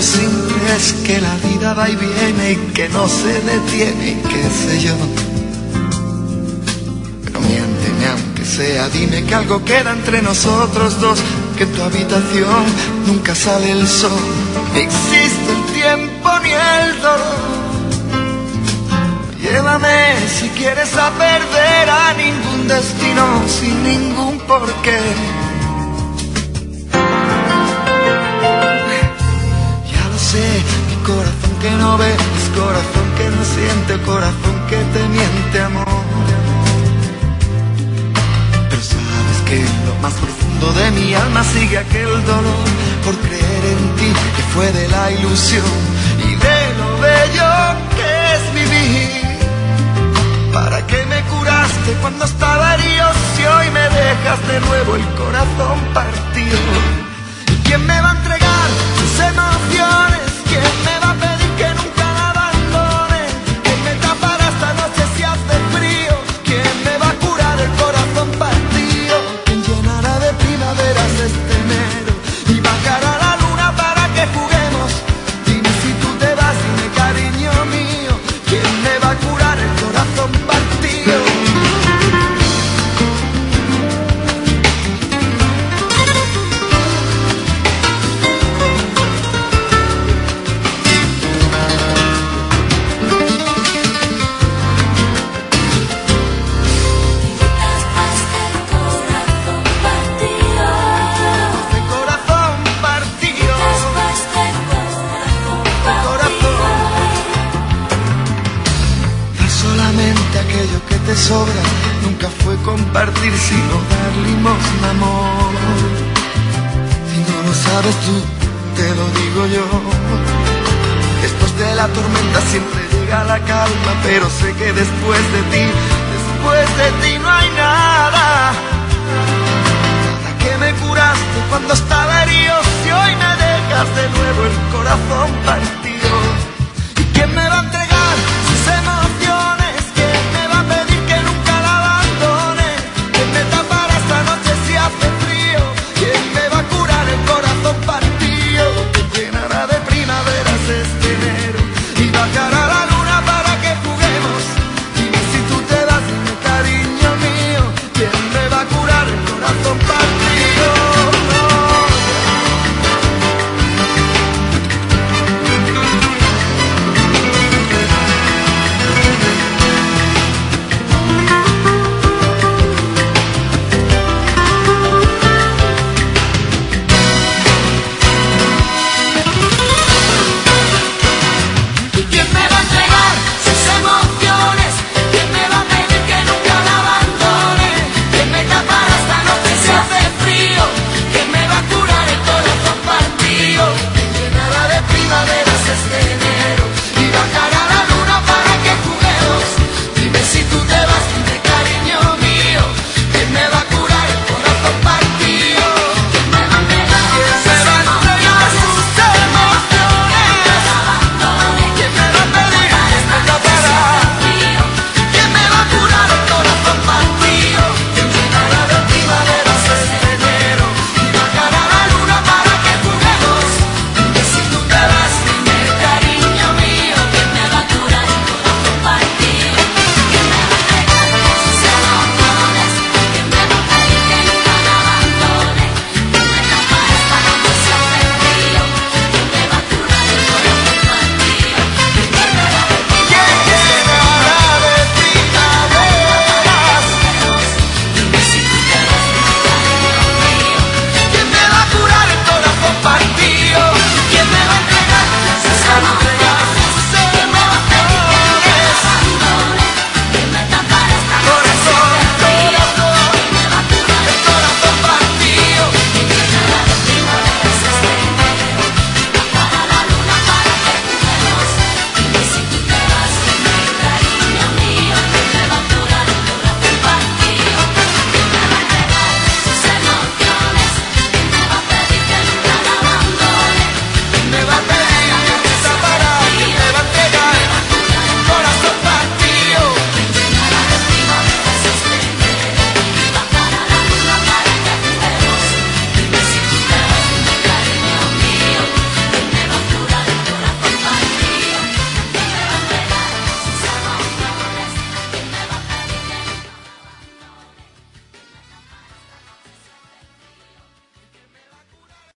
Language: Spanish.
lo simple es que la vida va y viene y que no se detiene y qué sé yo. Pero miénteme aunque sea, dime que algo queda entre nosotros dos, que en tu habitación nunca sale el sol, ni existe el tiempo ni el dolor. Llévame si quieres a perder a ningún destino sin ningún porqué. Ya lo sé, mi corazón que no ves, corazón que no siente, corazón que te miente, amor. Pero sabes que en lo más profundo de mi alma sigue aquel dolor por creer en ti, que fue de la ilusión y de lo bello que es vivir. ¿Para qué me curaste cuando estaba herido si hoy me dejas de nuevo el corazón partido? ¿Y quién me va a entregar sus emociones? ¿Quién me va a pedir que nunca la abandone? ¿Quién me tapará esta noche si hace frío? ¿Quién me va a curar el corazón partido? ¿Quién llenará de primaveras este enero y bajará la luna para que juguemos? Dime si tú te vas, dime cariño mío, ¿quién me va a curar el corazón partido? Aquello que te sobra nunca fue compartir, sino dar limosna, amor. Si no lo sabes tú, te lo digo yo. Después de la tormenta siempre llega la calma, pero sé que después de ti no hay nada. Nada que me curaste cuando estaba herido, si hoy me dejas de nuevo el corazón partido.